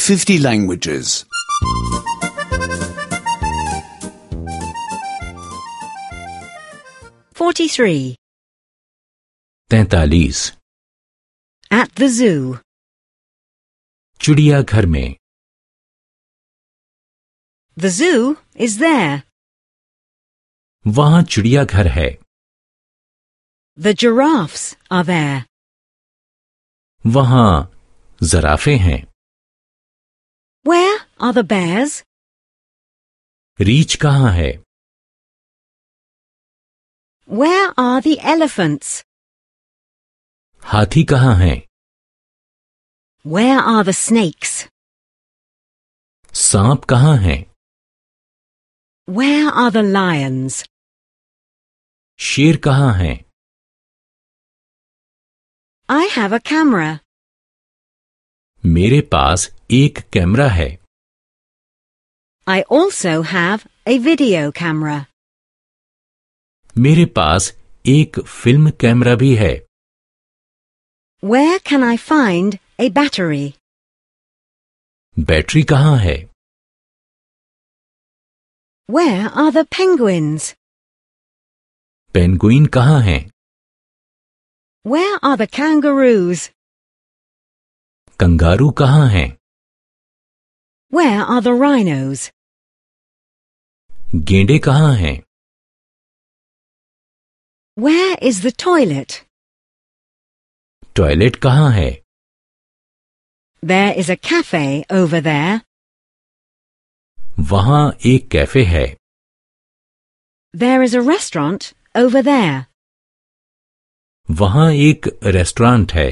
50 languages. 43. 43. At the zoo. चिड़ियाघर में. The zoo is there. वहां चिड़ियाघर है. The giraffes are there. वहां ज़राफ़े हैं. Where are the bears? रीछ कहाँ है? Where are the elephants? हाथी कहाँ हैं? Where are the snakes? सांप कहाँ हैं? Where are the lions? शेर कहाँ हैं? I have a camera. मेरे पास एक कैमरा है. I also have a video camera. मेरे पास एक फिल्म कैमरा भी है. Where can I find a battery? Battery कहाँ है? Where are the penguins? Penguin कहाँ हैं? Where are the kangaroos? Kangaroo कहाँ हैं? Where are the rhinos? गेंडे कहाँ हैं? Where is the toilet? Toilet कहाँ है? There is a cafe over there. वहाँ एक कैफे है. There is a restaurant over there. वहाँ एक रेस्टोरेंट है.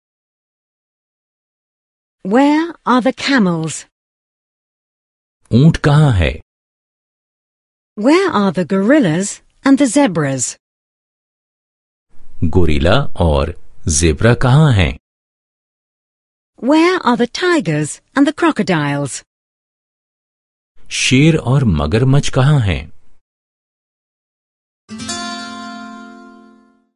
Where are the camels? ऊंट कहाँ है? Where are the gorillas and the zebras? Gorilla और ज़ेब्रा कहाँ हैं? Where are the tigers and the crocodiles? शेर और मगरमच्छ कहाँ हैं?